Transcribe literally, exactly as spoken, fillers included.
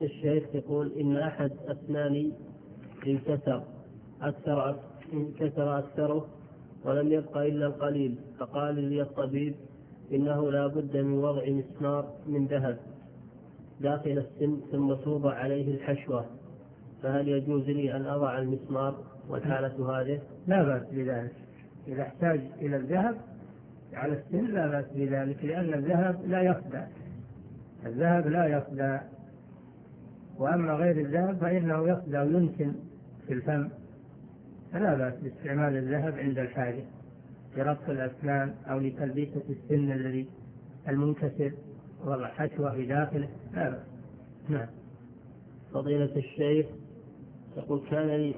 الشيخ يقول إن أحد أسناني انكسر أكثر انكسر أكثره ولم يبق إلا القليل، فقال لي الطبيب إنه لا بد من وضع مسمار من ذهب داخل السن ثم توضع عليه الحشوة، فهل يجوز لي أن أضع المسمار والحالة هذه؟ لا بأس بذلك، إذا احتاج إلى الذهب على السن لا بأس بذلك، لأن الذهب لا يخدع، الذهب لا يخدع. وأما غير الذهب فإنه يخدع ويمكن في الفم، فلا بأس باستعمال الذهب عند الحاجة لربط الأسنان أو لتلبيسة السن الذي المنكسر والحشوة في داخله، لا بأس. نعم. فضيلة الشيخ يقول كان لي